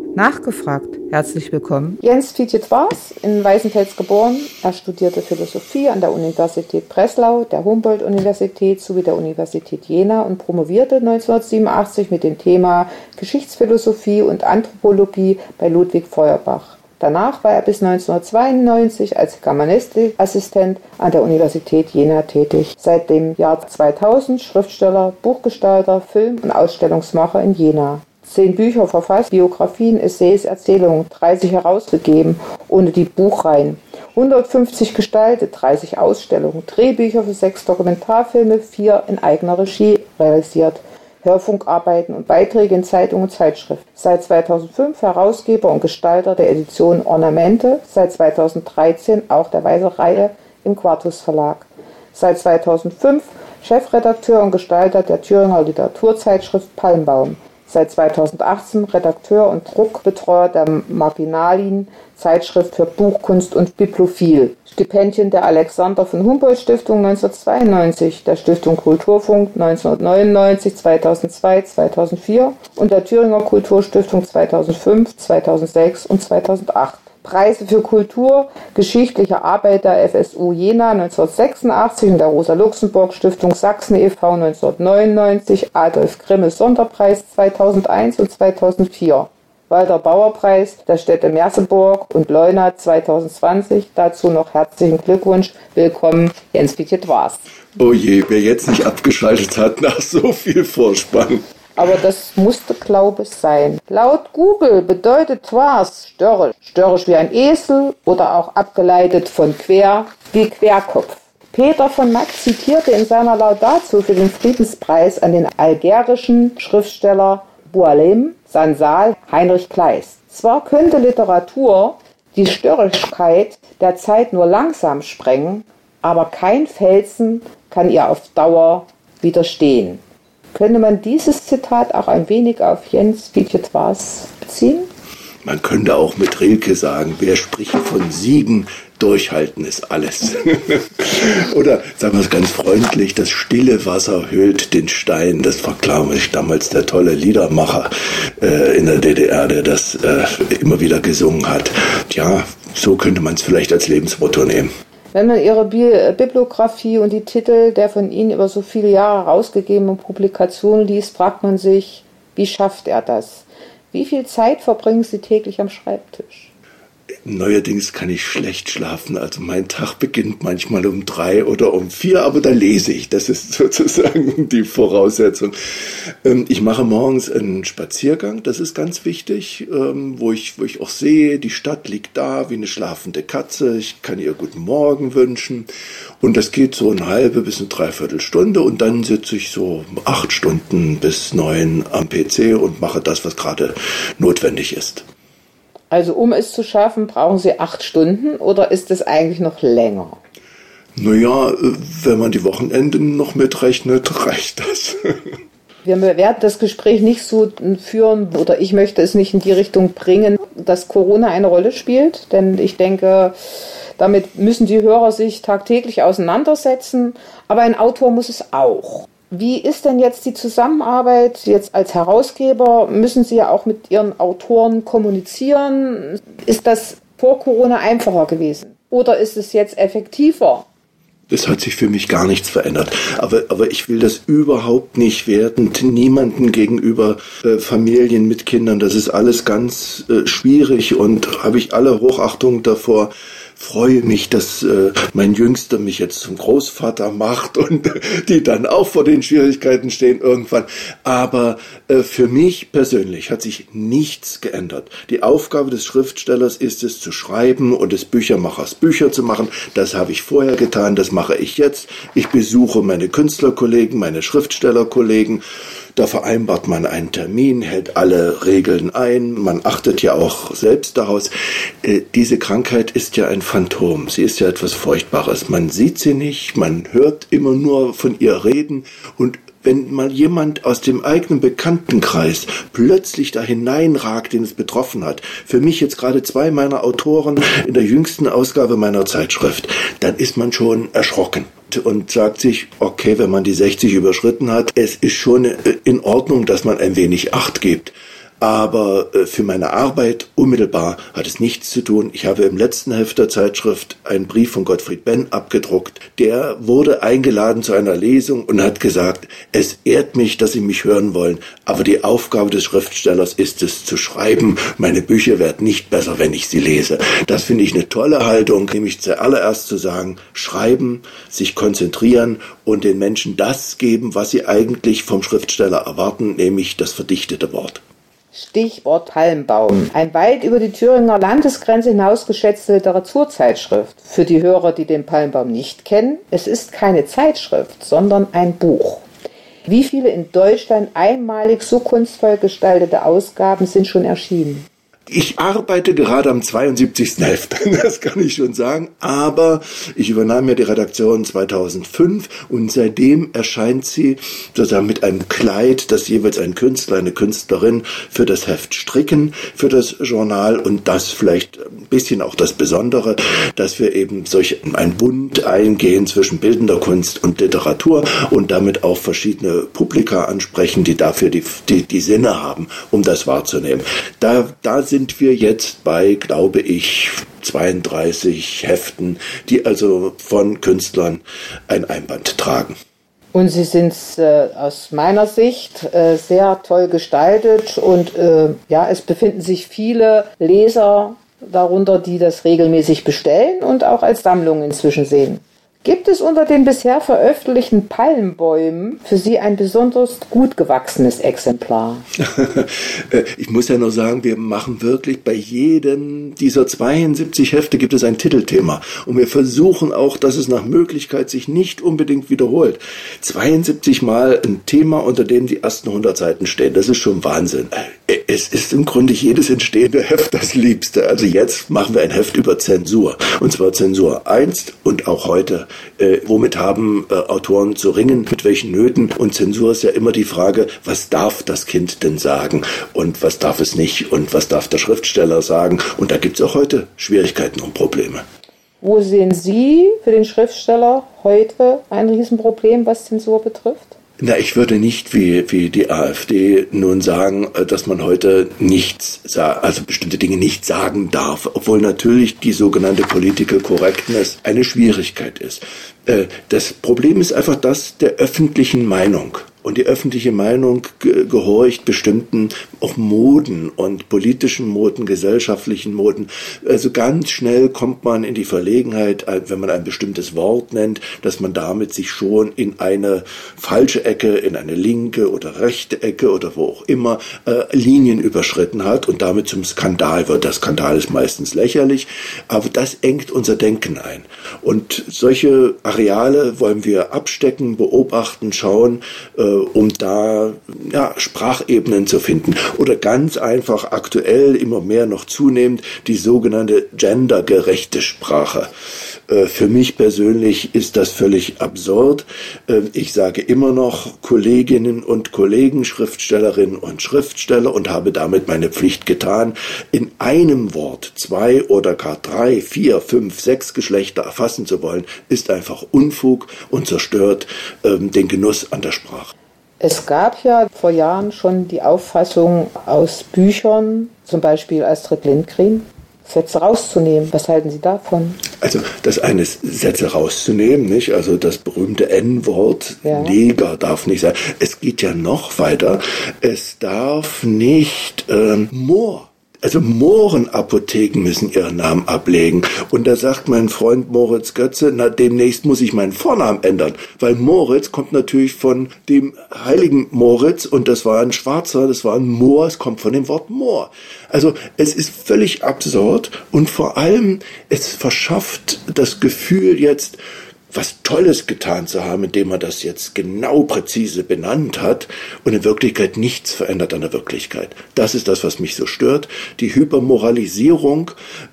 Nachgefragt. Herzlich willkommen. Jens Fietjet Waas, in Weißenfels geboren. Er studierte Philosophie an der Universität Breslau, der Humboldt-Universität sowie der Universität Jena und promovierte 1987 mit dem Thema Geschichtsphilosophie und Anthropologie bei Ludwig Feuerbach. Danach war er bis 1992 als Germanistikassistent an der Universität Jena tätig. Seit dem Jahr 2000 Schriftsteller, Buchgestalter, Film- und Ausstellungsmacher in Jena. 10 Bücher verfasst, Biografien, Essays, Erzählungen, 30 herausgegeben, ohne die Buchreihen. 150 gestaltet, 30 Ausstellungen, Drehbücher für 6 Dokumentarfilme, 4 in eigener Regie realisiert. Hörfunkarbeiten und Beiträge in Zeitungen und Zeitschriften. Seit 2005 Herausgeber und Gestalter der Edition Ornamente, seit 2013 auch der Weise-Reihe im Quartus Verlag. Seit 2005 Chefredakteur und Gestalter der Thüringer Literaturzeitschrift Palmbaum. Seit 2018 Redakteur und Druckbetreuer der Marginalien Zeitschrift für Buchkunst und Bibliophil. Stipendien der Alexander von Humboldt Stiftung 1992, der Stiftung Kulturfunk 1999, 2002, 2004 und der Thüringer Kulturstiftung 2005, 2006 und 2008. Preise für Kultur, geschichtliche Arbeit der FSU Jena 1986 und der Rosa-Luxemburg-Stiftung Sachsen e.V. 1999, Adolf Grimme Sonderpreis 2001 und 2004, Walter-Bauer-Preis der Städte Merseburg und Leuna 2020. Dazu noch herzlichen Glückwunsch. Willkommen, Jens Fietjet Waas. Oh je, wer jetzt nicht abgeschaltet hat nach so viel Vorspann. Aber das musste, glaube ich, sein. Laut Google bedeutet Waas störrisch. Störrisch wie ein Esel oder auch abgeleitet von quer wie Querkopf. Peter von Mack zitierte in seiner Laudatio für den Friedenspreis an den algerischen Schriftsteller Boualem Sansal Heinrich Kleist. Zwar könnte Literatur die Störrigkeit der Zeit nur langsam sprengen, aber kein Felsen kann ihr auf Dauer widerstehen. Könnte man dieses Zitat auch ein wenig auf Jens Fietjet Waas beziehen? Man könnte auch mit Rilke sagen, wer spricht von Siegen, durchhalten ist alles. Oder sagen wir es ganz freundlich, das stille Wasser höhlt den Stein. Das war, glaube ich, damals der tolle Liedermacher in der DDR, der das immer wieder gesungen hat. Ja, so könnte man es vielleicht als Lebensmotto nehmen. Wenn man Ihre Bibliografie und die Titel der von Ihnen über so viele Jahre herausgegebenen Publikationen liest, fragt man sich, wie schafft er das? Wie viel Zeit verbringen Sie täglich am Schreibtisch? Neuerdings kann ich schlecht schlafen, also mein Tag beginnt manchmal um 3 oder um 4, aber da lese ich, das ist sozusagen die Voraussetzung. Ich mache morgens einen Spaziergang, das ist ganz wichtig, wo ich auch sehe, die Stadt liegt da wie eine schlafende Katze, ich kann ihr guten Morgen wünschen und das geht so eine halbe bis eine Dreiviertelstunde und dann sitze ich so 8 Stunden bis 9 am PC und mache das, was gerade notwendig ist. Also um es zu schaffen, brauchen Sie 8 Stunden oder ist es eigentlich noch länger? Naja, wenn man die Wochenenden noch mitrechnet, reicht das. Wir werden das Gespräch nicht so führen oder ich möchte es nicht in die Richtung bringen, dass Corona eine Rolle spielt, denn ich denke, damit müssen die Hörer sich tagtäglich auseinandersetzen, aber ein Autor muss es auch. Wie ist denn jetzt die Zusammenarbeit jetzt als Herausgeber? Müssen Sie ja auch mit Ihren Autoren kommunizieren? Ist das vor Corona einfacher gewesen? Oder ist es jetzt effektiver? Es hat sich für mich gar nichts verändert. Aber ich will das überhaupt nicht wertend. Niemanden gegenüber Familien mit Kindern. Das ist alles ganz schwierig und habe ich alle Hochachtung davor. Freue mich, dass mein Jüngster mich jetzt zum Großvater macht und die dann auch vor den Schwierigkeiten stehen irgendwann. Aber für mich persönlich hat sich nichts geändert. Die Aufgabe des Schriftstellers ist es, zu schreiben und des Büchermachers Bücher zu machen. Das habe ich vorher getan, das mache ich jetzt. Ich besuche meine Künstlerkollegen, meine Schriftstellerkollegen. Da vereinbart man einen Termin, hält alle Regeln ein, man achtet ja auch selbst daraus. Diese Krankheit ist ja ein Phantom, sie ist ja etwas Furchtbares. Man sieht sie nicht, man hört immer nur von ihr reden und wenn mal jemand aus dem eigenen Bekanntenkreis plötzlich da hineinragt, den es betroffen hat, für mich jetzt gerade 2 meiner Autoren in der jüngsten Ausgabe meiner Zeitschrift, dann ist man schon erschrocken und sagt sich, okay, wenn man die 60 überschritten hat, es ist schon in Ordnung, dass man ein wenig Acht gibt. Aber für meine Arbeit unmittelbar hat es nichts zu tun. Ich habe im letzten Heft der Zeitschrift einen Brief von Gottfried Benn abgedruckt. Der wurde eingeladen zu einer Lesung und hat gesagt, es ehrt mich, dass Sie mich hören wollen, aber die Aufgabe des Schriftstellers ist es zu schreiben. Meine Bücher werden nicht besser, wenn ich sie lese. Das finde ich eine tolle Haltung, nämlich zuallererst zu sagen, schreiben, sich konzentrieren und den Menschen das geben, was sie eigentlich vom Schriftsteller erwarten, nämlich das verdichtete Wort. Stichwort Palmbaum. Ein weit über die Thüringer Landesgrenze hinaus geschätzte Literaturzeitschrift. Für die Hörer, die den Palmbaum nicht kennen, es ist keine Zeitschrift, sondern ein Buch. Wie viele in Deutschland einmalig so kunstvoll gestaltete Ausgaben sind schon erschienen? Ich arbeite gerade am 72. Heft, das kann ich schon sagen, aber ich übernahm ja die Redaktion 2005 und seitdem erscheint sie sozusagen mit einem Kleid, das jeweils ein Künstler, eine Künstlerin für das Heft stricken, für das Journal und das vielleicht ein bisschen auch das Besondere, dass wir eben ein Bund eingehen zwischen bildender Kunst und Literatur und damit auch verschiedene Publika ansprechen, die dafür die Sinne haben, um das wahrzunehmen. Da sind wir jetzt bei, glaube ich, 32 Heften, die also von Künstlern ein Einband tragen. Und sie sind aus meiner Sicht sehr toll gestaltet und es befinden sich viele Leser darunter, die das regelmäßig bestellen und auch als Sammlung inzwischen sehen. Gibt es unter den bisher veröffentlichten Palmbäumen für Sie ein besonders gut gewachsenes Exemplar? Ich muss ja nur sagen, wir machen wirklich bei jedem dieser 72 Hefte gibt es ein Titelthema. Und wir versuchen auch, dass es nach Möglichkeit sich nicht unbedingt wiederholt. 72 Mal ein Thema, unter dem die ersten 100 Seiten stehen. Das ist schon Wahnsinn. Es ist im Grunde jedes entstehende Heft das Liebste. Also jetzt machen wir ein Heft über Zensur. Und zwar Zensur einst und auch heute. Womit haben Autoren zu ringen, mit welchen Nöten? Und Zensur ist ja immer die Frage, was darf das Kind denn sagen und was darf es nicht und was darf der Schriftsteller sagen? Und da gibt es auch heute Schwierigkeiten und Probleme. Wo sehen Sie für den Schriftsteller heute ein Riesenproblem, was Zensur betrifft? Na, ich würde nicht wie die AfD nun sagen, dass man heute also bestimmte Dinge nicht sagen darf, obwohl natürlich die sogenannte Political Correctness eine Schwierigkeit ist. Das Problem ist einfach das der öffentlichen Meinung. Und die öffentliche Meinung gehorcht bestimmten auch Moden und politischen Moden, gesellschaftlichen Moden. Also ganz schnell kommt man in die Verlegenheit, wenn man ein bestimmtes Wort nennt, dass man damit sich schon in eine falsche Ecke, in eine linke oder rechte Ecke oder wo auch immer Linien überschritten hat und damit zum Skandal wird. Der Skandal ist meistens lächerlich, aber das engt unser Denken ein. Und solche Areale wollen wir abstecken, beobachten, schauen, um da Sprachebenen zu finden. Oder ganz einfach aktuell immer mehr noch zunehmend die sogenannte gendergerechte Sprache. Für mich persönlich ist das völlig absurd. Ich sage immer noch Kolleginnen und Kollegen, Schriftstellerinnen und Schriftsteller und habe damit meine Pflicht getan. In einem Wort 2 oder gar 3, 4, 5, 6 Geschlechter erfassen zu wollen, ist einfach Unfug und zerstört den Genuss an der Sprache. Es gab ja vor Jahren schon die Auffassung aus Büchern, zum Beispiel Astrid Lindgren, Sätze rauszunehmen. Was halten Sie davon? Also das eine ist, Sätze rauszunehmen, nicht? Also das berühmte N-Wort, ja. Neger darf nicht sein. Es geht ja noch weiter. Es darf nicht Moor. Also Mohrenapotheken müssen ihren Namen ablegen. Und da sagt mein Freund Moritz Götze, na demnächst muss ich meinen Vornamen ändern. Weil Moritz kommt natürlich von dem heiligen Moritz und das war ein Schwarzer, das war ein Moor, es kommt von dem Wort Moor. Also es ist völlig absurd und vor allem es verschafft das Gefühl jetzt, was Tolles getan zu haben, indem man das jetzt genau präzise benannt hat und in Wirklichkeit nichts verändert an der Wirklichkeit. Das ist das, was mich so stört. Die Hypermoralisierung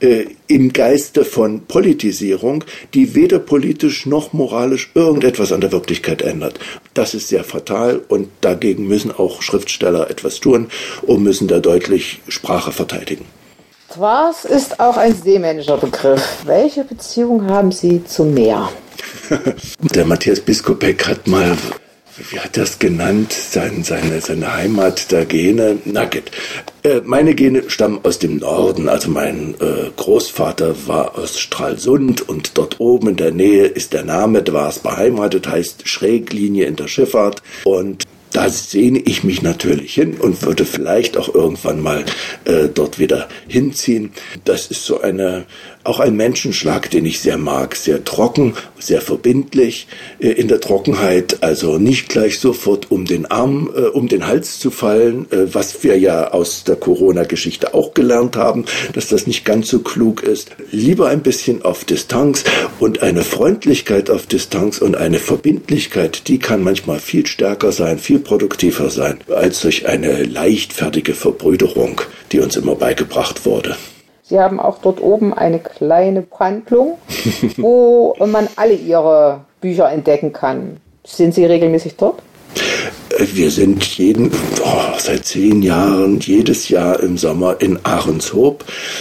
im Geiste von Politisierung, die weder politisch noch moralisch irgendetwas an der Wirklichkeit ändert. Das ist sehr fatal und dagegen müssen auch Schriftsteller etwas tun und müssen da deutlich Sprache verteidigen. Twars ist auch ein seemännischer Begriff. Welche Beziehung haben Sie zum Meer? Der Matthias Biskupek hat mal wie hat er es genannt, seine Heimat der Gene, Nugget. Meine Gene stammen aus dem Norden, also mein Großvater war aus Stralsund und dort oben in der Nähe ist der Name, da war es beheimatet, heißt Schräglinie in der Schifffahrt und da sehne ich mich natürlich hin und würde vielleicht auch irgendwann mal dort wieder hinziehen. Das ist so auch ein Menschenschlag, den ich sehr mag. Sehr trocken, sehr verbindlich in der Trockenheit. Also nicht gleich sofort um den Hals zu fallen, was wir ja aus der Corona-Geschichte auch gelernt haben, dass das nicht ganz so klug ist. Lieber ein bisschen auf Distanz und eine Freundlichkeit auf Distanz und eine Verbindlichkeit, die kann manchmal viel stärker sein, viel produktiver sein, als durch eine leichtfertige Verbrüderung, die uns immer beigebracht wurde. Sie haben auch dort oben eine kleine Buchhandlung, wo man alle Ihre Bücher entdecken kann. Sind Sie regelmäßig dort? Wir sind seit 10 Jahren, jedes Jahr im Sommer in Ahrenshoop.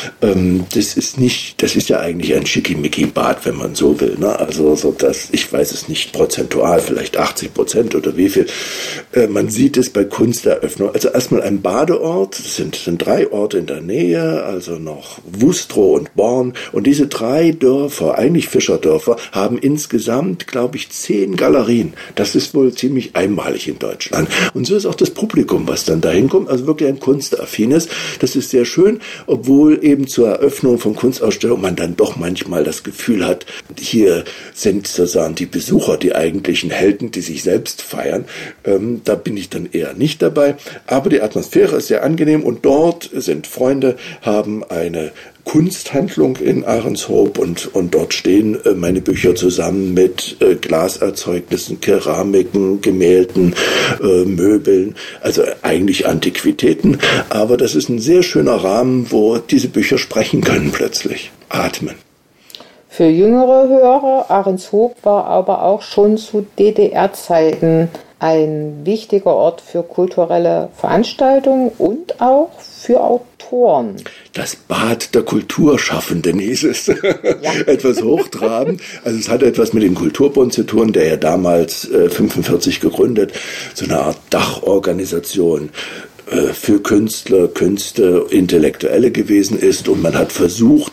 Das ist ja eigentlich ein Schickimicki-Bad, wenn man so will. Ne? Also ich weiß es nicht prozentual, vielleicht 80% oder wie viel. Man sieht es bei Kunsteröffnung. Also erstmal ein Badeort, das sind 3 Orte in der Nähe, also noch Wustrow und Born. Und diese 3 Dörfer, eigentlich Fischerdörfer, haben insgesamt, glaube ich, 10 Galerien. Das ist wohl ziemlich einmalig in Deutschland. Und so ist auch das Publikum, was dann dahin kommt, also wirklich ein kunstaffines. Das ist sehr schön, obwohl eben zur Eröffnung von Kunstausstellungen man dann doch manchmal das Gefühl hat, hier sind sozusagen die Besucher, die eigentlichen Helden, die sich selbst feiern. Da bin ich dann eher nicht dabei. Aber die Atmosphäre ist sehr angenehm und dort sind Freunde, haben eine Kunsthandlung in Ahrenshoop und dort stehen meine Bücher zusammen mit Glaserzeugnissen, Keramiken, Gemälden, Möbeln, also eigentlich Antiquitäten. Aber das ist ein sehr schöner Rahmen, wo diese Bücher sprechen können plötzlich, atmen. Für jüngere Hörer, Ahrenshoop war aber auch schon zu DDR-Zeiten ein wichtiger Ort für kulturelle Veranstaltungen und auch für Autoren. Das Bad der Kulturschaffenden hieß es. Ja. Etwas hochtrabend. Also es hatte etwas mit dem Kulturbund zu tun, der ja damals 1945 gegründet, so eine Art Dachorganisation für Künstler, Künste, Intellektuelle gewesen ist und man hat versucht,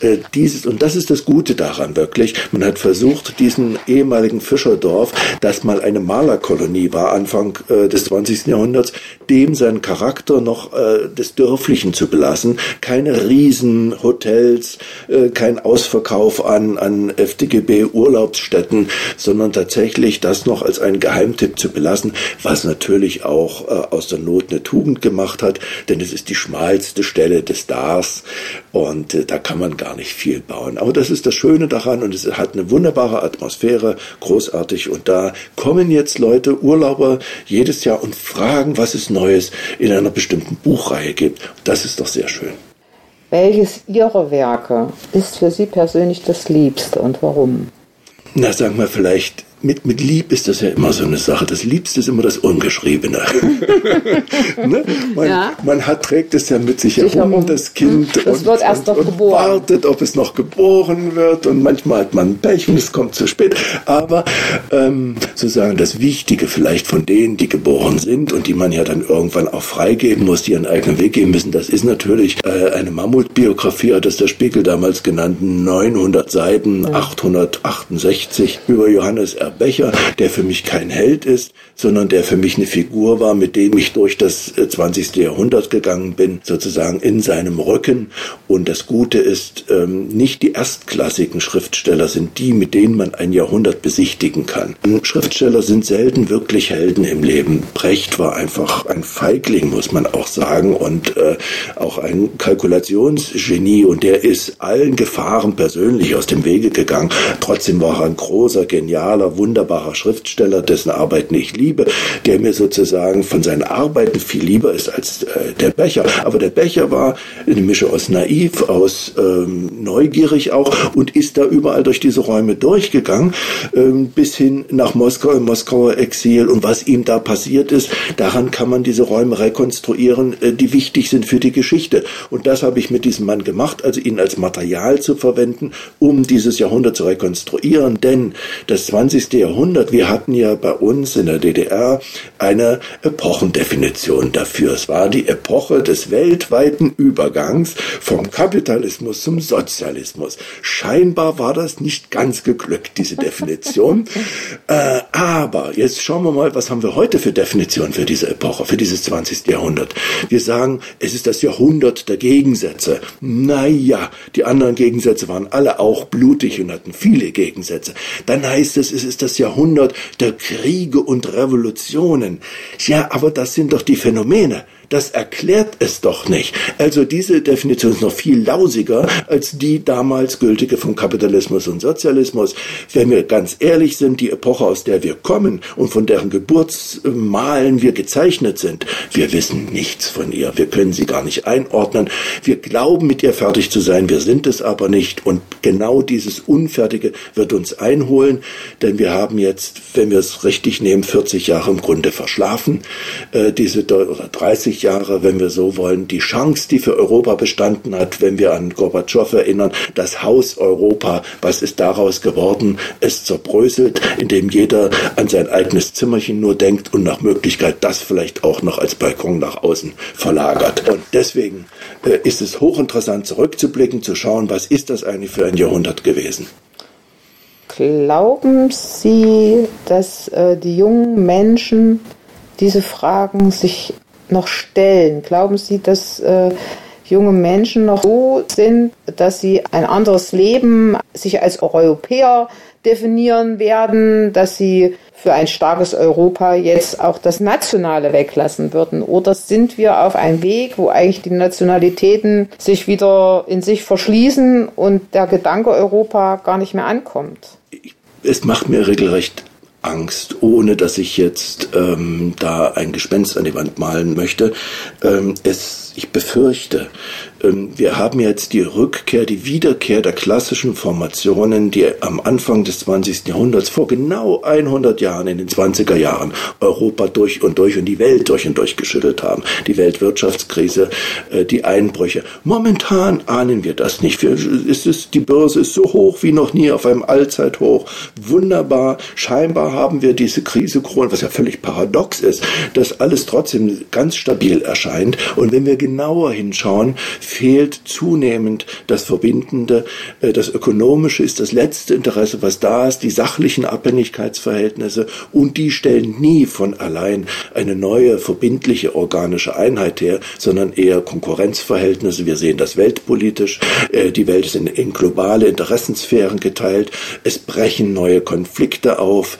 und das ist das Gute daran wirklich, man hat versucht, diesen ehemaligen Fischerdorf, das mal eine Malerkolonie war, Anfang des 20. Jahrhunderts, dem seinen Charakter noch des Dörflichen zu belassen, keine Riesenhotels, kein Ausverkauf an FDGB-Urlaubsstätten, sondern tatsächlich das noch als einen Geheimtipp zu belassen, was natürlich auch aus der Not eine Tugend gemacht hat, denn es ist die schmalste Stelle des Dars und da kann man gar nicht viel bauen. Aber das ist das Schöne daran und es hat eine wunderbare Atmosphäre, großartig und da kommen jetzt Leute, Urlauber jedes Jahr und fragen, was es Neues in einer bestimmten Buchreihe gibt. Das ist doch sehr schön. Welches Ihrer Werke ist für Sie persönlich das Liebste und warum? Na, sagen wir vielleicht, mit Lieb ist das ja immer so eine Sache. Das Liebste ist immer das Ungeschriebene. Ne? Man trägt es ja mit sich herum, das Kind, das wird erst noch geboren. Wartet, ob es noch geboren wird und manchmal hat man Pech und es kommt zu spät. Aber sozusagen das Wichtige vielleicht von denen, die geboren sind und die man ja dann irgendwann auch freigeben muss, die ihren eigenen Weg gehen müssen, das ist natürlich eine Mammutbiografie, hat es der Spiegel damals genannt, 900 Seiten, 868 über Johannes R. Becher, der für mich kein Held ist, sondern der für mich eine Figur war, mit dem ich durch das 20. Jahrhundert gegangen bin, sozusagen in seinem Rücken. Und das Gute ist, nicht die erstklassigen Schriftsteller sind die, mit denen man ein Jahrhundert besichtigen kann. Schriftsteller sind selten wirklich Helden im Leben. Brecht war einfach ein Feigling, muss man auch sagen, und auch ein Kalkulationsgenie. Und der ist allen Gefahren persönlich aus dem Wege gegangen. Trotzdem war er ein großer, genialer, wunderbarer Schriftsteller, dessen Arbeiten ich liebe, der mir sozusagen von seinen Arbeiten viel lieber ist als der Becher. Aber der Becher war eine Mischung aus naiv, aus neugierig auch und ist da überall durch diese Räume durchgegangen, bis hin nach Moskau, im Moskauer Exil. Und was ihm da passiert ist, daran kann man diese Räume rekonstruieren, die wichtig sind für die Geschichte. Und das habe ich mit diesem Mann gemacht, also ihn als Material zu verwenden, um dieses Jahrhundert zu rekonstruieren. Denn das 20. Jahrhundert, wir hatten ja bei uns in der DDR eine Epochendefinition dafür. Es war die Epoche des weltweiten Übergangs vom Kapitalismus zum Sozialismus. Scheinbar war das nicht ganz geglückt, diese Definition. Aber jetzt schauen wir mal, was haben wir heute für Definitionen für diese Epoche, für dieses 20. Jahrhundert. Wir sagen, es ist das Jahrhundert der Gegensätze. Naja, die anderen Gegensätze waren alle auch blutig und hatten viele Gegensätze. Dann heißt es ist das Jahrhundert der Kriege und Revolutionen. Ja, aber das sind doch die Phänomene. Das erklärt es doch nicht. Also diese Definition ist noch viel lausiger als die damals gültige vom Kapitalismus und Sozialismus. Wenn wir ganz ehrlich sind, die Epoche, aus der wir kommen und von deren Geburtsmalen wir gezeichnet sind, wir wissen nichts von ihr. Wir können sie gar nicht einordnen. Wir glauben, mit ihr fertig zu sein. Wir sind es aber nicht. Und genau dieses Unfertige wird uns einholen, denn wir haben jetzt, wenn wir es richtig nehmen, 40 Jahre im Grunde verschlafen. Oder 30 Jahre, wenn wir so wollen, die Chance, die für Europa bestanden hat, wenn wir an Gorbatschow erinnern, das Haus Europa, was ist daraus geworden? Es zerbröselt, indem jeder an sein eigenes Zimmerchen nur denkt und nach Möglichkeit das vielleicht auch noch als Balkon nach außen verlagert. Und deswegen ist es hochinteressant zurückzublicken, zu schauen, was ist das eigentlich für ein Jahrhundert gewesen? Glauben Sie, dass die jungen Menschen diese Fragen sich noch stellen? Glauben Sie, dass junge Menschen noch so sind, dass sie ein anderes Leben sich als Europäer definieren werden, dass sie für ein starkes Europa jetzt auch das Nationale weglassen würden? Oder sind wir auf einem Weg, wo eigentlich die Nationalitäten sich wieder in sich verschließen und der Gedanke Europa gar nicht mehr ankommt? Es macht mir regelrecht Angst, ohne dass ich jetzt da ein Gespenst an die Wand malen möchte. Ich befürchte, wir haben jetzt die Wiederkehr der klassischen Formationen, die am Anfang des 20. Jahrhunderts vor genau 100 Jahren, in den 20er Jahren, Europa durch und die Welt durch und durch geschüttelt haben. Die Weltwirtschaftskrise, die Einbrüche. Momentan ahnen wir das nicht. Die Börse ist so hoch wie noch nie, auf einem Allzeithoch. Wunderbar. Scheinbar haben wir diese Krise, was ja völlig paradox ist, dass alles trotzdem ganz stabil erscheint. Und wenn wir genauer hinschauen, fehlt zunehmend das Verbindende. Das Ökonomische ist das letzte Interesse, was da ist, die sachlichen Abhängigkeitsverhältnisse, und die stellen nie von allein eine neue, verbindliche, organische Einheit her, sondern eher Konkurrenzverhältnisse. Wir sehen das weltpolitisch. Die Welt ist in globale Interessensphären geteilt. Es brechen neue Konflikte auf.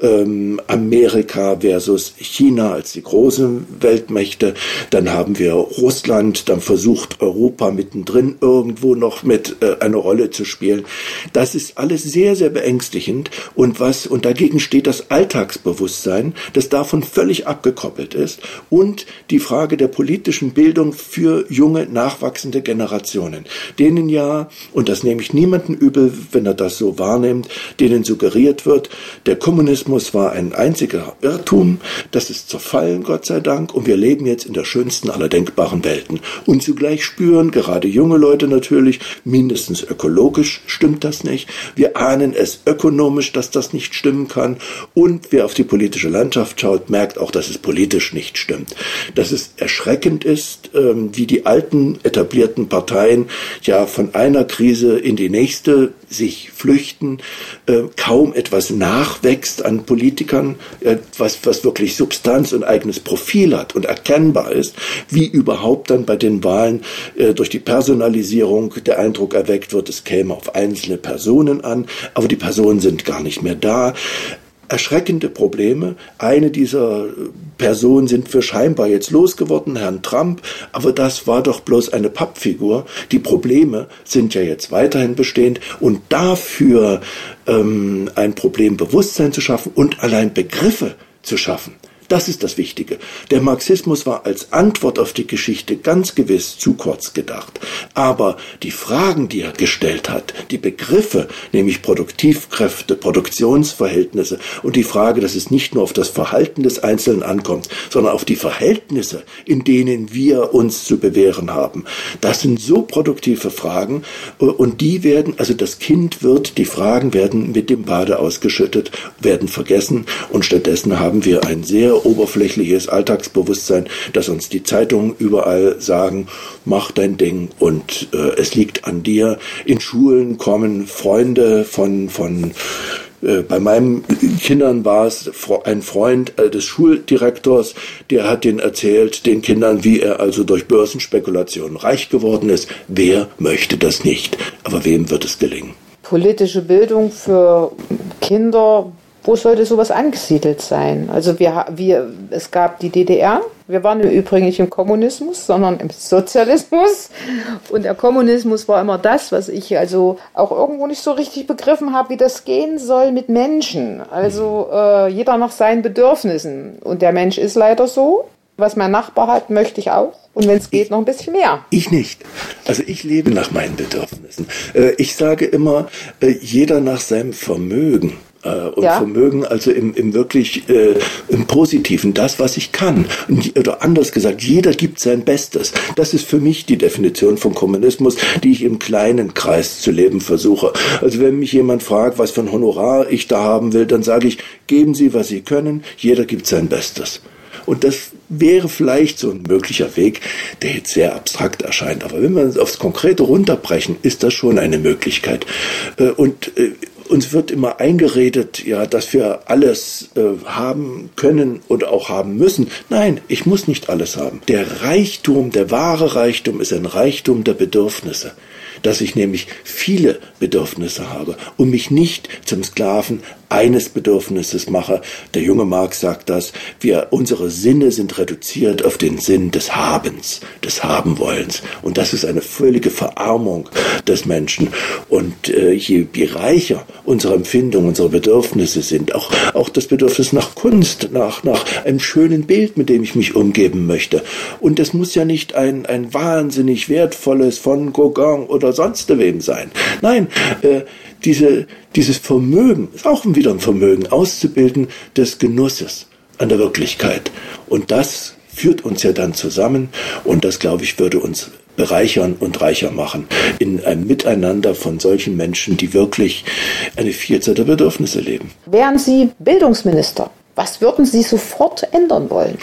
Amerika versus China als die großen Weltmächte. Dann haben wir Russland, dann versucht Europa mittendrin irgendwo noch mit eine Rolle zu spielen. Das ist alles sehr, sehr beängstigend, und dagegen steht das Alltagsbewusstsein, das davon völlig abgekoppelt ist, und die Frage der politischen Bildung für junge, nachwachsende Generationen, denen ja, und das nehme ich niemanden übel, wenn er das so wahrnimmt, denen suggeriert wird, der Kommunismus war ein einziger Irrtum, das ist zerfallen, Gott sei Dank, und wir leben jetzt in der schönsten aller denkbaren Welten. Und zugleich spüren, gerade junge Leute natürlich, mindestens ökologisch stimmt das nicht. Wir ahnen es ökonomisch, dass das nicht stimmen kann. Und wer auf die politische Landschaft schaut, merkt auch, dass es politisch nicht stimmt. Dass es erschreckend ist, wie die alten etablierten Parteien ja von einer Krise in die nächste sich flüchten, kaum etwas nachwächst an Politikern, was wirklich Substanz und eigenes Profil hat und erkennbar ist, wie überhaupt dann bei den Wahlen durch die Personalisierung der Eindruck erweckt wird, es käme auf einzelne Personen an, aber die Personen sind gar nicht mehr da. Erschreckende Probleme. Eine dieser Personen sind wir scheinbar jetzt losgeworden, Herrn Trump, aber das war doch bloß eine Pappfigur. Die Probleme sind ja jetzt weiterhin bestehend, und dafür ein Problembewusstsein zu schaffen und allein Begriffe zu schaffen, Das ist das Wichtige. Der Marxismus war als Antwort auf die Geschichte ganz gewiss zu kurz gedacht. Aber die Fragen, die er gestellt hat, die Begriffe, nämlich Produktivkräfte, Produktionsverhältnisse und die Frage, dass es nicht nur auf das Verhalten des Einzelnen ankommt, sondern auf die Verhältnisse, in denen wir uns zu bewähren haben. Das sind so produktive Fragen und die werden, also das Kind wird, die Fragen werden mit dem Bade ausgeschüttet, werden vergessen und stattdessen haben wir ein sehr oberflächliches Alltagsbewusstsein, das uns die Zeitungen überall sagen, mach dein Ding und es liegt an dir. In Schulen kommen Freunde bei meinen Kindern war es ein Freund des Schuldirektors, der hat den erzählt, den Kindern, wie er also durch Börsenspekulationen reich geworden ist. Wer möchte das nicht? Aber wem wird es gelingen? Politische Bildung für Kinder, wo sollte sowas angesiedelt sein? Also es gab die DDR, wir waren im Übrigen nicht im Kommunismus, sondern im Sozialismus. Und der Kommunismus war immer das, was ich also auch irgendwo nicht so richtig begriffen habe, wie das gehen soll mit Menschen. Also jeder nach seinen Bedürfnissen. Und der Mensch ist leider so. Was mein Nachbar hat, möchte ich auch. Und wenn es geht, noch ein bisschen mehr. Ich nicht. Also ich lebe nach meinen Bedürfnissen. Ich sage immer, jeder nach seinem Vermögen. Vermögen, also im wirklich im Positiven, das, was ich kann. Oder anders gesagt, jeder gibt sein Bestes. Das ist für mich die Definition von Kommunismus, die ich im kleinen Kreis zu leben versuche. Also wenn mich jemand fragt, was für ein Honorar ich da haben will, dann sage ich, geben Sie, was Sie können, jeder gibt sein Bestes. Und das wäre vielleicht so ein möglicher Weg, der jetzt sehr abstrakt erscheint. Aber wenn wir aufs Konkrete runterbrechen, ist das schon eine Möglichkeit. Uns wird immer eingeredet, ja, dass wir alles haben können oder auch haben müssen. Nein, ich muss nicht alles haben. Der Reichtum, der wahre Reichtum ist ein Reichtum der Bedürfnisse. Dass ich nämlich viele Bedürfnisse habe und mich nicht zum Sklaven eines Bedürfnisses mache. Der junge Marx sagt das, unsere Sinne sind reduziert auf den Sinn des Habens, des Habenwollens. Und das ist eine völlige Verarmung des Menschen. Und je reicher unsere Empfindungen, unsere Bedürfnisse sind, auch das Bedürfnis nach Kunst, nach einem schönen Bild, mit dem ich mich umgeben möchte. Und das muss ja nicht ein wahnsinnig wertvolles von Gauguin oder sonst wem sein. Nein, dieses Vermögen ist auch wieder ein Vermögen, auszubilden des Genusses an der Wirklichkeit. Und das führt uns ja dann zusammen und das, glaube ich, würde uns bereichern und reicher machen in einem Miteinander von solchen Menschen, die wirklich eine Vielzahl der Bedürfnisse leben. Wären Sie Bildungsminister? Was würden Sie sofort ändern wollen?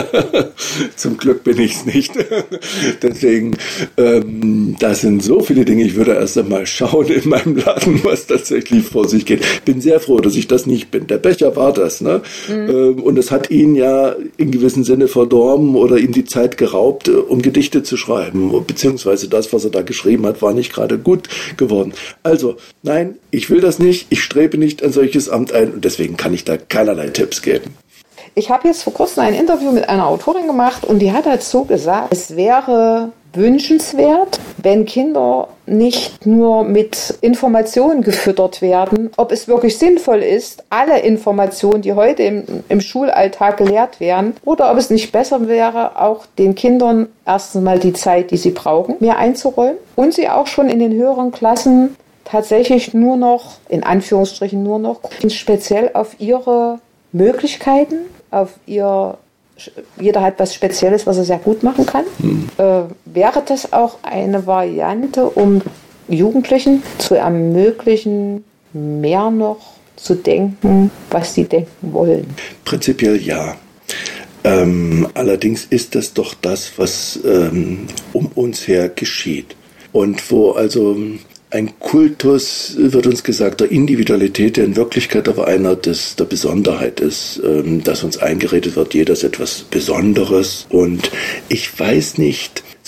Zum Glück bin ich es nicht. Deswegen, da sind so viele Dinge. Ich würde erst einmal schauen in meinem Laden, was tatsächlich vor sich geht. Ich bin sehr froh, dass ich das nicht bin. Der Becher war das, ne? Und es hat ihn ja in gewissem Sinne verdorben oder ihm die Zeit geraubt, um Gedichte zu schreiben. Beziehungsweise das, was er da geschrieben hat, war nicht gerade gut geworden. Also, nein, ich will das nicht. Ich strebe nicht ein solches Amt ein und deswegen kann ich da keinerlei Tipps geben. Ich habe jetzt vor kurzem ein Interview mit einer Autorin gemacht und die hat dazu gesagt, es wäre wünschenswert, wenn Kinder nicht nur mit Informationen gefüttert werden, ob es wirklich sinnvoll ist, alle Informationen, die heute im Schulalltag gelehrt werden, oder ob es nicht besser wäre, auch den Kindern erst einmal die Zeit, die sie brauchen, mehr einzuräumen und sie auch schon in den höheren Klassen tatsächlich nur noch, in Anführungsstrichen nur noch, speziell auf ihre Möglichkeiten, jeder hat was Spezielles, was er sehr gut machen kann. Wäre das auch eine Variante, um Jugendlichen zu ermöglichen, mehr noch zu denken, was sie denken wollen? Prinzipiell ja. Allerdings ist das doch das, was um uns her geschieht. Und wo also ein Kultus, wird uns gesagt, der Individualität, der in Wirklichkeit aber einer der Besonderheit ist, dass uns eingeredet wird, jeder ist etwas Besonderes. Und ich weiß nicht,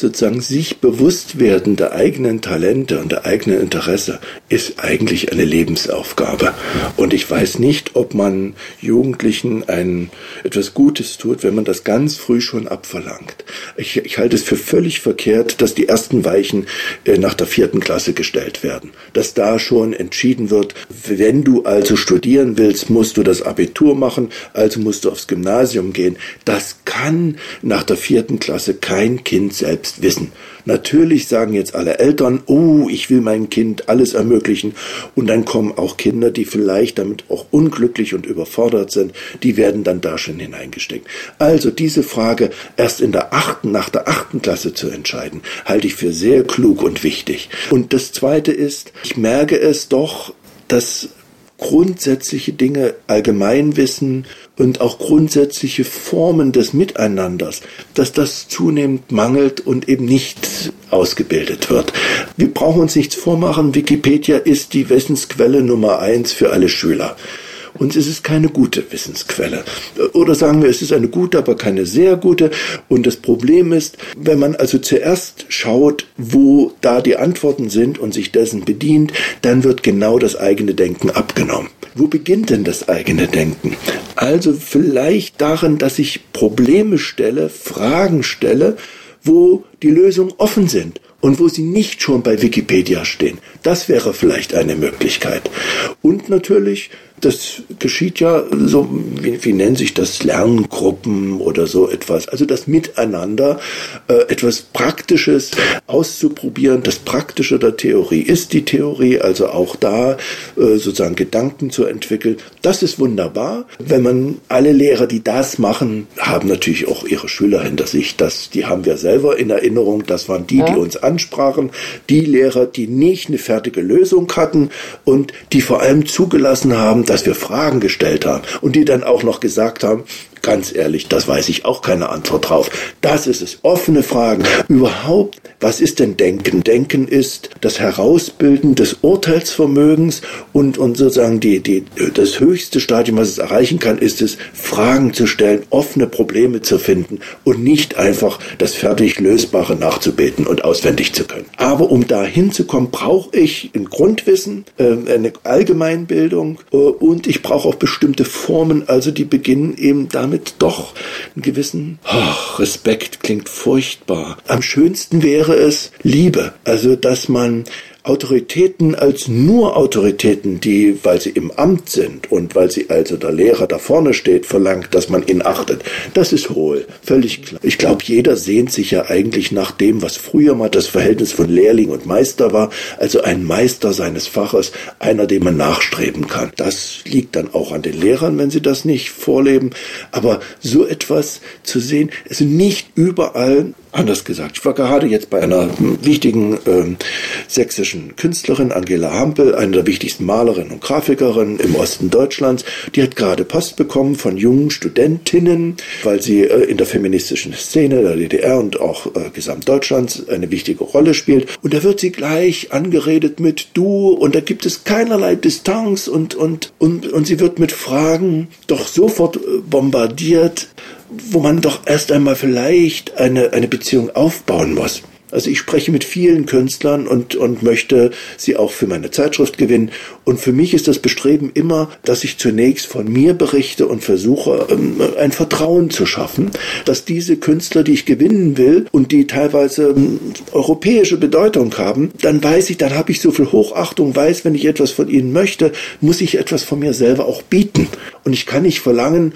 sozusagen sich bewusst werden der eigenen Talente und der eigenen Interesse ist eigentlich eine Lebensaufgabe. Und ich weiß nicht, ob man Jugendlichen etwas Gutes tut, wenn man das ganz früh schon abverlangt. Ich halte es für völlig verkehrt, dass die ersten Weichen nach der 4. Klasse gestellt werden. Dass da schon entschieden wird, wenn du also studieren willst, musst du das Abitur machen, also musst du aufs Gymnasium gehen. Das kann nach der 4. Klasse kein Kind selbst wissen. Natürlich sagen jetzt alle Eltern, oh, ich will meinem Kind alles ermöglichen. Und dann kommen auch Kinder, die vielleicht damit auch unglücklich und überfordert sind, die werden dann da schon hineingesteckt. Also diese Frage erst nach der 8. Klasse zu entscheiden, halte ich für sehr klug und wichtig. Und das Zweite ist, ich merke es doch, dass grundsätzliche Dinge, Allgemeinwissen und auch grundsätzliche Formen des Miteinanders, dass das zunehmend mangelt und eben nicht ausgebildet wird. Wir brauchen uns nichts vormachen, Wikipedia ist die Wissensquelle Nummer 1 für alle Schüler. Und es ist keine gute Wissensquelle. Oder sagen wir, es ist eine gute, aber keine sehr gute. Und das Problem ist, wenn man also zuerst schaut, wo da die Antworten sind und sich dessen bedient, dann wird genau das eigene Denken abgenommen. Wo beginnt denn das eigene Denken? Also vielleicht darin, dass ich Probleme stelle, Fragen stelle, wo die Lösungen offen sind und wo sie nicht schon bei Wikipedia stehen. Das wäre vielleicht eine Möglichkeit. Und natürlich, das geschieht ja so, wie nennen sich das, Lerngruppen oder so etwas. Also das Miteinander, etwas Praktisches auszuprobieren. Das Praktische der Theorie ist die Theorie, also auch da sozusagen Gedanken zu entwickeln. Das ist wunderbar. Wenn man alle Lehrer, die das machen, haben natürlich auch ihre Schüler hinter sich. Die haben wir selber in Erinnerung. Das waren die uns ansprachen. Die Lehrer, die nicht eine fertige Lösung hatten und die vor allem zugelassen haben, dass wir Fragen gestellt haben und die dann auch noch gesagt haben, ganz ehrlich, das weiß ich auch keine Antwort drauf. Das ist es. Offene Fragen. Überhaupt, was ist denn Denken? Denken ist das Herausbilden des Urteilsvermögens und sozusagen das höchste Stadium, was es erreichen kann, ist es, Fragen zu stellen, offene Probleme zu finden und nicht einfach das fertig Lösbare nachzubeten und auswendig zu können. Aber um da hinzukommen, brauche ich ein Grundwissen, eine Allgemeinbildung und ich brauche auch bestimmte Formen, also die beginnen eben damit doch einen gewissen Respekt, klingt furchtbar. Am schönsten wäre es Liebe, also dass man Autoritäten als nur Autoritäten, die, weil sie im Amt sind und weil sie also der Lehrer da vorne steht, verlangt, dass man ihn achtet. Das ist hohl, völlig klar. Ich glaube, jeder sehnt sich ja eigentlich nach dem, was früher mal das Verhältnis von Lehrling und Meister war, also ein Meister seines Faches, einer, dem man nachstreben kann. Das liegt dann auch an den Lehrern, wenn sie das nicht vorleben, aber so etwas zu sehen, also nicht überall. Anders gesagt, ich war gerade jetzt bei einer wichtigen sächsischen Künstlerin, Angela Hampel, einer der wichtigsten Malerinnen und Grafikerinnen im Osten Deutschlands. Die hat gerade Post bekommen von jungen Studentinnen, weil sie in der feministischen Szene der DDR und auch Gesamtdeutschlands eine wichtige Rolle spielt. Und da wird sie gleich angeredet mit du und da gibt es keinerlei Distanz und sie wird mit Fragen doch sofort bombardiert, wo man doch erst einmal vielleicht eine Beziehung aufbauen muss. Also ich spreche mit vielen Künstlern und möchte sie auch für meine Zeitschrift gewinnen. Und für mich ist das Bestreben immer, dass ich zunächst von mir berichte und versuche, ein Vertrauen zu schaffen, dass diese Künstler, die ich gewinnen will und die teilweise europäische Bedeutung haben, dann habe ich so viel Hochachtung, weiß, wenn ich etwas von ihnen möchte, muss ich etwas von mir selber auch bieten. Und ich kann nicht verlangen,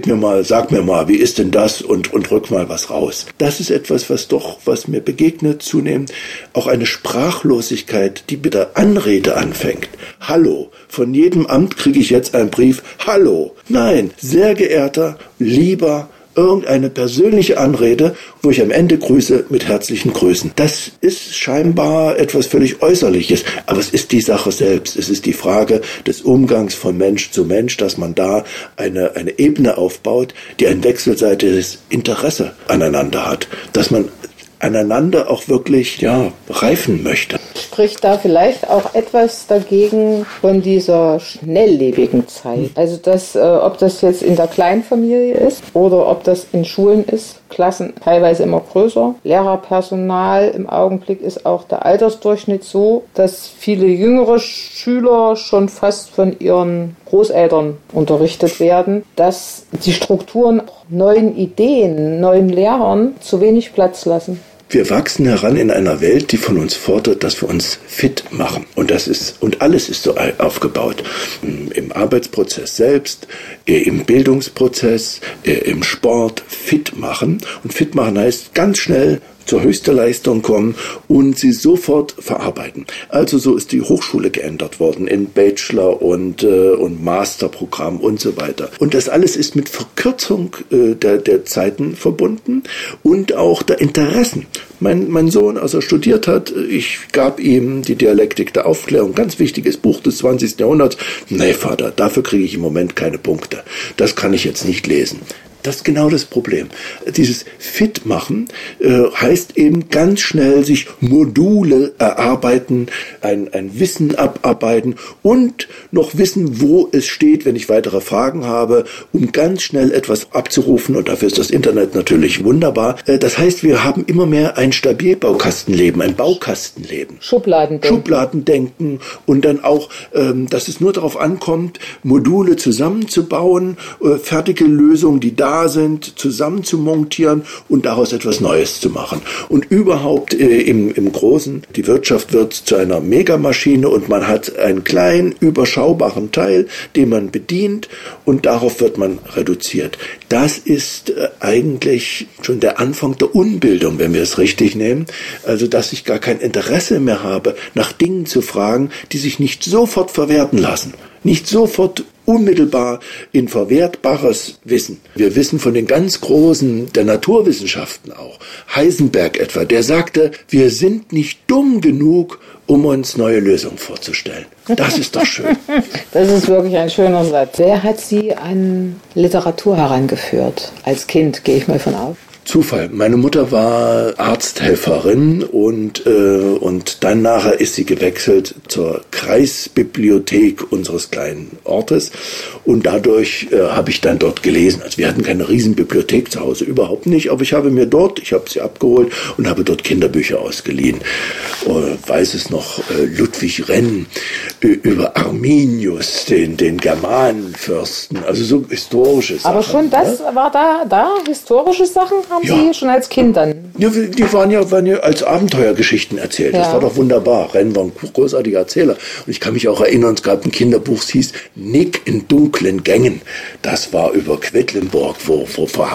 sag mir mal, wie ist denn das und rück mal was raus. Das ist etwas, was mir begegnet zunehmend. Auch eine Sprachlosigkeit, die mit der Anrede anfängt. Hallo. Von jedem Amt kriege ich jetzt einen Brief. Hallo. Nein, sehr geehrter, lieber, irgendeine persönliche Anrede, wo ich am Ende grüße mit herzlichen Grüßen. Das ist scheinbar etwas völlig Äußerliches, aber es ist die Sache selbst. Es ist die Frage des Umgangs von Mensch zu Mensch, dass man da eine Ebene aufbaut, die ein wechselseitiges Interesse aneinander hat, dass man aneinander auch wirklich reifen möchte. spricht da vielleicht auch etwas dagegen von dieser schnelllebigen Zeit. Also ob das jetzt in der Kleinfamilie ist oder ob das in Schulen ist, Klassen teilweise immer größer. Lehrerpersonal im Augenblick ist auch der Altersdurchschnitt so, dass viele jüngere Schüler schon fast von ihren Großeltern unterrichtet werden, dass die Strukturen neuen Ideen, neuen Lehrern zu wenig Platz lassen. Wir wachsen heran in einer Welt, die von uns fordert, dass wir uns fit machen. Und alles ist so aufgebaut. Im Arbeitsprozess selbst, im Bildungsprozess, im Sport fit machen. Und fit machen heißt ganz schnell zur höchsten Leistung kommen und sie sofort verarbeiten. Also so ist die Hochschule geändert worden in Bachelor- und Masterprogramm und so weiter. Und das alles ist mit Verkürzung der Zeiten verbunden und auch der Interessen. Mein Sohn, als er studiert hat, ich gab ihm die Dialektik der Aufklärung, ganz wichtiges Buch des 20. Jahrhunderts. Nee, Vater, dafür kriege ich im Moment keine Punkte. Das kann ich jetzt nicht lesen. Das ist genau das Problem. Dieses Fit-Machen heißt eben ganz schnell sich Module erarbeiten, ein Wissen abarbeiten und noch wissen, wo es steht, wenn ich weitere Fragen habe, um ganz schnell etwas abzurufen. Und dafür ist das Internet natürlich wunderbar. Das heißt, wir haben immer mehr ein Stabilbaukastenleben, ein Baukastenleben. Schubladendenken und dann auch, dass es nur darauf ankommt, Module zusammenzubauen, fertige Lösungen, die da sind, zusammen zu montieren und daraus etwas Neues zu machen. Und überhaupt im Großen, die Wirtschaft wird zu einer Megamaschine und man hat einen kleinen, überschaubaren Teil, den man bedient und darauf wird man reduziert. Das ist eigentlich schon der Anfang der Unbildung, wenn wir es richtig nehmen. Also, dass ich gar kein Interesse mehr habe, nach Dingen zu fragen, die sich nicht sofort verwerten lassen. Nicht sofort unmittelbar in verwertbares Wissen. Wir wissen von den ganz Großen der Naturwissenschaften auch, Heisenberg etwa, der sagte, wir sind nicht dumm genug, um uns neue Lösungen vorzustellen. Das ist doch schön. Das ist wirklich ein schöner Satz. Wer hat Sie an Literatur herangeführt? Als Kind, gehe ich mal von aus. Zufall. Meine Mutter war Arzthelferin und dann nachher ist sie gewechselt zur Kreisbibliothek unseres kleinen Ortes und dadurch habe ich dann dort gelesen. Also wir hatten keine Riesenbibliothek zu Hause, überhaupt nicht, aber ich habe sie abgeholt und habe dort Kinderbücher ausgeliehen. Weiß es noch, Ludwig Renn über Arminius, den Germanenfürsten, also so historische Sachen. Aber schon das war da historische Sachen haben Sie schon als Kind dann? Ja, die waren ja als Abenteuergeschichten erzählt. Ja. Das war doch wunderbar. Renn war ein großartiger Erzähler. Und ich kann mich auch erinnern, es gab ein Kinderbuch, es hieß Nick in dunklen Gängen. Das war über Quedlinburg, wo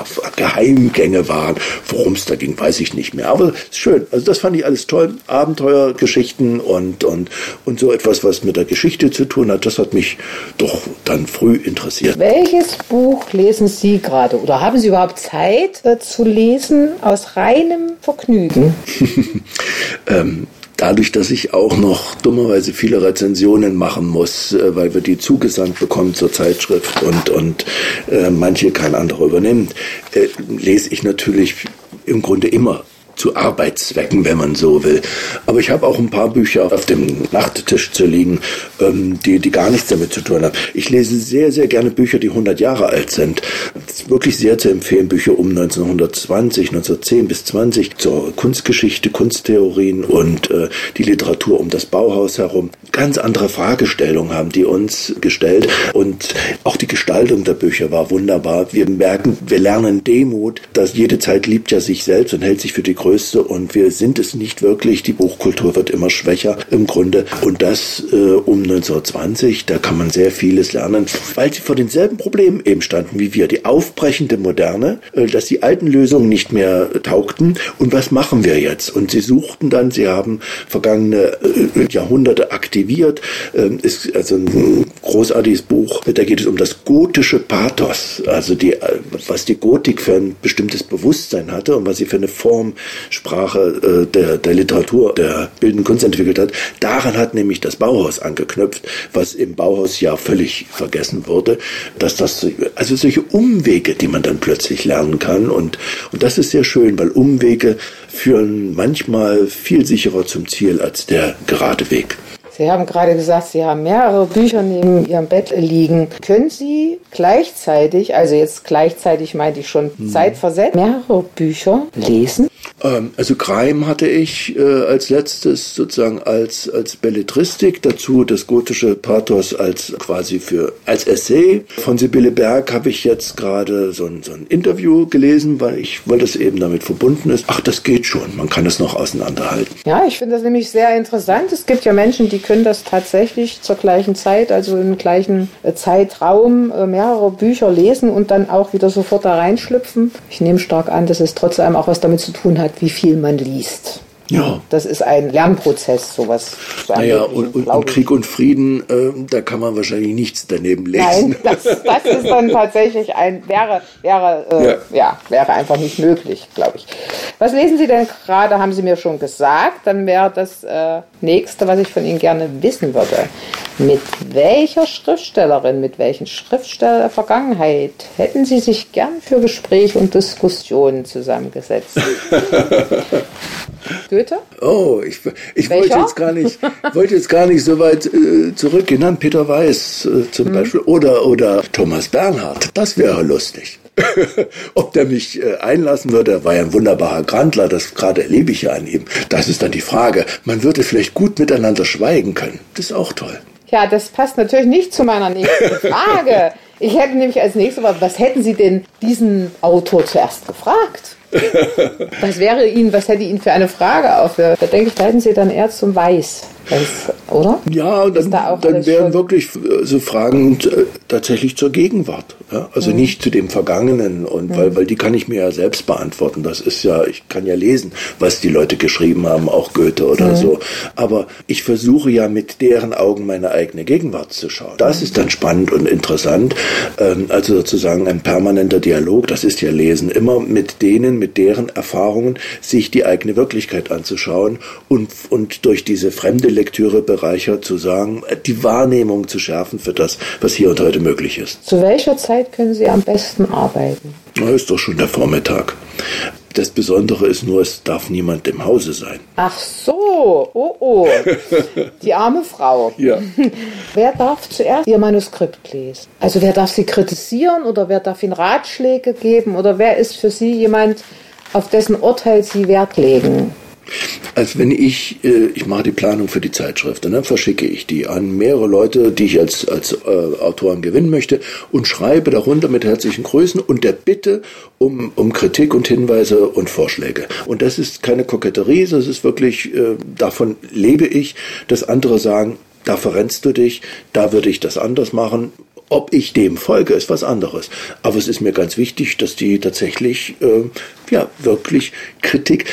Geheimgänge waren. Worum es da ging, weiß ich nicht mehr. Aber es ist schön. Also das fand ich alles toll. Abenteuergeschichten und so etwas, was mit der Geschichte zu tun hat, das hat mich doch dann früh interessiert. Welches Buch lesen Sie gerade? Oder haben Sie überhaupt Zeit zu lesen aus reinem Vergnügen? Dadurch, dass ich auch noch dummerweise viele Rezensionen machen muss, weil wir die zugesandt bekommen zur Zeitschrift und manche kein anderer übernimmt, lese ich natürlich im Grunde immer zu Arbeitszwecken, wenn man so will. Aber ich habe auch ein paar Bücher auf dem Nachttisch zu liegen, die gar nichts damit zu tun haben. Ich lese sehr, sehr gerne Bücher, die 100 Jahre alt sind. Das ist wirklich sehr zu empfehlen, Bücher um 1910 bis 20 zur Kunstgeschichte, Kunsttheorien und die Literatur um das Bauhaus herum. Ganz andere Fragestellungen haben die uns gestellt und auch die Gestaltung der Bücher war wunderbar. Wir lernen Demut, dass jede Zeit liebt ja sich selbst und hält sich für die Größte und wir sind es nicht wirklich. Die Buchkultur wird immer schwächer im Grunde und das um 1920, da kann man sehr vieles lernen, weil sie vor denselben Problemen eben standen wie wir. Die aufbrechende Moderne, dass die alten Lösungen nicht mehr taugten und was machen wir jetzt? Und sie haben vergangene Jahrhunderte aktiviert. Ist also ein großartiges Buch, da geht es um das gotische Pathos, also was die Gotik für ein bestimmtes Bewusstsein hatte und was sie für eine Form Sprache der Literatur, der bildenden Kunst entwickelt hat. Daran hat nämlich das Bauhaus angeknüpft, was im Bauhaus ja völlig vergessen wurde, dass das, also solche Umwege, die man dann plötzlich lernen kann, und das ist sehr schön, weil Umwege führen manchmal viel sicherer zum Ziel als der gerade Weg. Sie haben gerade gesagt, Sie haben mehrere Bücher neben Ihrem Bett liegen. Können Sie gleichzeitig, also jetzt gleichzeitig meinte ich schon zeitversetzt, mehrere Bücher lesen? Also Greim hatte ich als letztes sozusagen als Belletristik, dazu das gotische Pathos als Essay. Von Sibylle Berg habe ich jetzt gerade so ein Interview gelesen, weil das eben damit verbunden ist. Ach, das geht schon, man kann es noch auseinanderhalten. Ja, ich finde das nämlich sehr interessant. Es gibt ja Menschen, die können das tatsächlich zur gleichen Zeit, also im gleichen Zeitraum mehrere Bücher lesen und dann auch wieder sofort da reinschlüpfen. Ich nehme stark an, dass es trotzdem auch was damit zu tun hat, wie viel man liest. Ja. Das ist ein Lernprozess, sowas. Naja, und Krieg und Frieden, da kann man wahrscheinlich nichts daneben lesen. Nein, das ist dann tatsächlich wäre einfach nicht möglich, glaube ich. Was lesen Sie denn gerade, haben Sie mir schon gesagt, dann wäre das Nächste, was ich von Ihnen gerne wissen würde. Mit welcher Schriftstellerin, mit welchen Schriftsteller der Vergangenheit hätten Sie sich gern für Gespräche und Diskussionen zusammengesetzt? Goethe? Oh, ich wollte jetzt gar nicht so weit zurückgehen. Peter Weiß zum Beispiel oder Thomas Bernhard. Das wäre lustig. Ob der mich einlassen würde, er war ja ein wunderbarer Grandler, das gerade erlebe ich ja an ihm. Das ist dann die Frage. Man würde vielleicht gut miteinander schweigen können. Das ist auch toll. Ja, das passt natürlich nicht zu meiner nächsten Frage. Ich hätte nämlich als nächstes, was hätten Sie denn diesen Autor zuerst gefragt? Was hätte Ihnen für eine Frage auf? Da denke ich, da hätten Sie dann eher zum Weiß, oder? Ja, dann wären wirklich so Fragen tatsächlich zur Gegenwart. Ja? Also nicht zu dem Vergangenen, und weil die kann ich mir ja selbst beantworten. Das ist ja, ich kann ja lesen, was die Leute geschrieben haben, auch Goethe oder so. Aber ich versuche ja mit deren Augen meine eigene Gegenwart zu schauen. Das ist dann spannend und interessant. Also sozusagen ein permanenter Dialog, das ist ja Lesen, immer mit deren Erfahrungen sich die eigene Wirklichkeit anzuschauen und durch diese fremde Lektüre bereichert zu sagen, die Wahrnehmung zu schärfen für das, was hier und heute möglich ist. Zu welcher Zeit können Sie am besten arbeiten? Das ist doch schon der Vormittag. Das Besondere ist nur, es darf niemand im Hause sein. Ach so, oh. Die arme Frau. Ja. Wer darf zuerst Ihr Manuskript lesen? Also wer darf Sie kritisieren oder wer darf Ihnen Ratschläge geben oder wer ist für Sie jemand, auf dessen Urteil Sie Wert legen? Als wenn ich mache die Planung für die Zeitschrift und dann verschicke ich die an mehrere Leute, die ich als Autoren gewinnen möchte, und schreibe darunter mit herzlichen Grüßen und der Bitte um Kritik und Hinweise und Vorschläge. Und das ist keine Koketterie, das ist wirklich, davon lebe ich, dass andere sagen, da verrennst du dich, da würde ich das anders machen. Ob ich dem folge, ist was anderes. Aber es ist mir ganz wichtig, dass die tatsächlich, wirklich Kritik.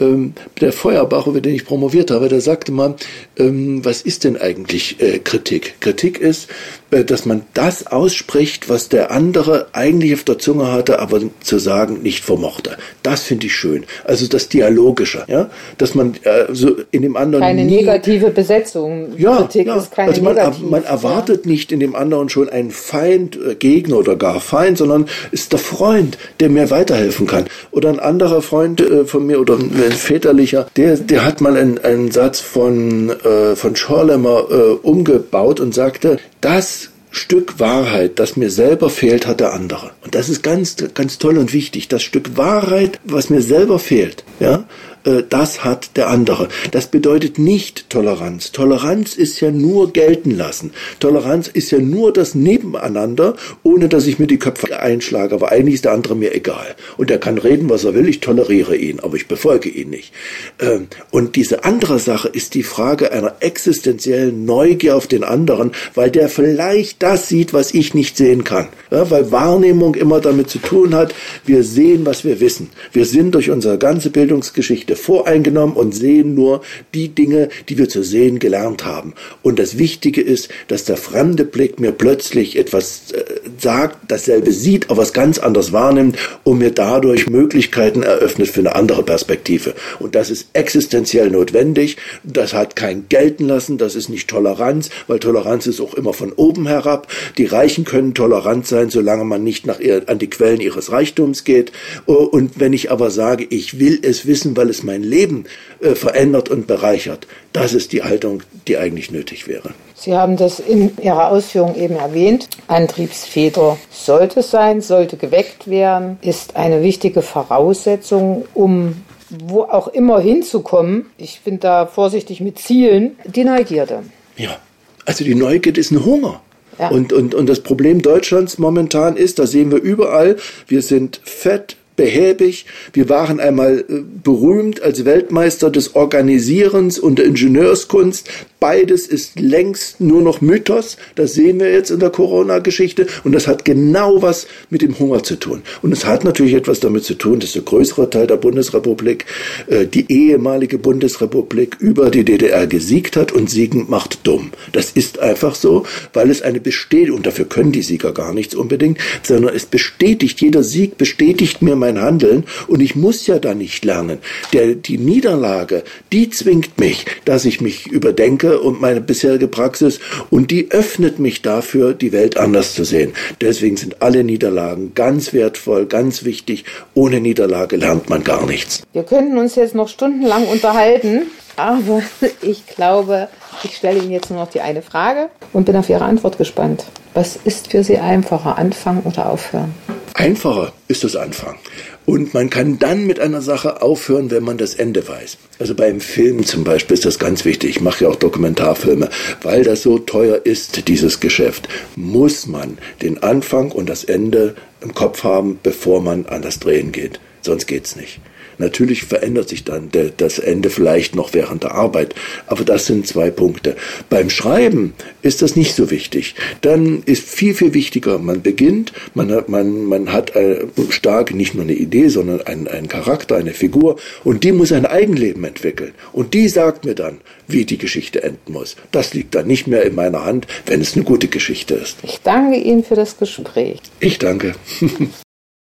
Der Feuerbach, über den ich promoviert habe, der sagte mal, was ist denn eigentlich Kritik? Kritik ist, dass man das ausspricht, was der andere eigentlich auf der Zunge hatte, aber zu sagen nicht vermochte. Das finde ich schön. Also das Dialogische, ja, dass man so in dem anderen keine negative Besetzung. Ja, Kritik ist keine also man erwartet nicht in dem anderen schon einen Feind, Gegner oder gar Feind, sondern ist der Freund, der mir weiterhelfen kann. Oder ein anderer Freund von mir oder ein väterlicher, der hat mal einen Satz von Schorlemmer umgebaut und sagte, das Stück Wahrheit, das mir selber fehlt, hat der andere. Und das ist ganz, ganz toll und wichtig. Das Stück Wahrheit, was mir selber fehlt, ja, das hat der andere. Das bedeutet nicht Toleranz. Toleranz ist ja nur gelten lassen. Toleranz ist ja nur das Nebeneinander, ohne dass ich mir die Köpfe einschlage. Aber eigentlich ist der andere mir egal. Und er kann reden, was er will. Ich toleriere ihn, aber ich befolge ihn nicht. Und diese andere Sache ist die Frage einer existenziellen Neugier auf den anderen, weil der vielleicht das sieht, was ich nicht sehen kann. Ja, weil Wahrnehmung immer damit zu tun hat, wir sehen, was wir wissen. Wir sind durch unsere ganze Bildung Bildungsgeschichte voreingenommen und sehen nur die Dinge, die wir zu sehen gelernt haben. Und das Wichtige ist, dass der fremde Blick mir plötzlich etwas sagt, dasselbe sieht, aber was ganz anderes wahrnimmt und mir dadurch Möglichkeiten eröffnet für eine andere Perspektive. Und das ist existenziell notwendig. Das hat kein Gelten lassen, das ist nicht Toleranz, weil Toleranz ist auch immer von oben herab. Die Reichen können tolerant sein, solange man nicht an die Quellen ihres Reichtums geht. Und wenn ich aber sage, ich will es wissen, weil es mein Leben verändert und bereichert, das ist die Haltung, die eigentlich nötig wäre. Sie haben das in Ihrer Ausführung eben erwähnt. Antriebsfeder sollte sein, sollte geweckt werden, ist eine wichtige Voraussetzung, um wo auch immer hinzukommen. Ich bin da vorsichtig mit Zielen. Die Neugierde. Ja, also die Neugierde ist ein Hunger. Ja. Und das Problem Deutschlands momentan ist, das sehen wir überall, wir sind fett, behäbig. Wir waren einmal berühmt als Weltmeister des Organisierens und der Ingenieurskunst. Beides ist längst nur noch Mythos. Das sehen wir jetzt in der Corona-Geschichte. Und das hat genau was mit dem Hunger zu tun. Und es hat natürlich etwas damit zu tun, dass der größere Teil der Bundesrepublik, die ehemalige Bundesrepublik, über die DDR gesiegt hat. Und Siegen macht dumm. Das ist einfach so, weil es eine Bestätigung, und dafür können die Sieger gar nichts unbedingt, sondern es bestätigt, jeder Sieg bestätigt mir mein Handeln. Und ich muss ja da nicht lernen. Die Niederlage, die zwingt mich, dass ich mich überdenke, und meine bisherige Praxis, und die öffnet mich dafür, die Welt anders zu sehen. Deswegen sind alle Niederlagen ganz wertvoll, ganz wichtig. Ohne Niederlage lernt man gar nichts. Wir könnten uns jetzt noch stundenlang unterhalten, aber ich glaube, ich stelle Ihnen jetzt nur noch die eine Frage und bin auf Ihre Antwort gespannt. Was ist für Sie einfacher, anfangen oder aufhören? Einfacher ist das Anfangen. Und man kann dann mit einer Sache aufhören, wenn man das Ende weiß. Also beim Film zum Beispiel ist das ganz wichtig. Ich mache ja auch Dokumentarfilme. Weil das so teuer ist, dieses Geschäft, muss man den Anfang und das Ende im Kopf haben, bevor man an das Drehen geht. Sonst geht's nicht. Natürlich verändert sich dann das Ende vielleicht noch während der Arbeit, aber das sind 2 Punkte. Beim Schreiben ist das nicht so wichtig. Dann ist viel, viel wichtiger, man beginnt, man hat stark nicht nur eine Idee, sondern einen Charakter, eine Figur, und die muss ein Eigenleben entwickeln. Und die sagt mir dann, wie die Geschichte enden muss. Das liegt dann nicht mehr in meiner Hand, wenn es eine gute Geschichte ist. Ich danke Ihnen für das Gespräch. Ich danke.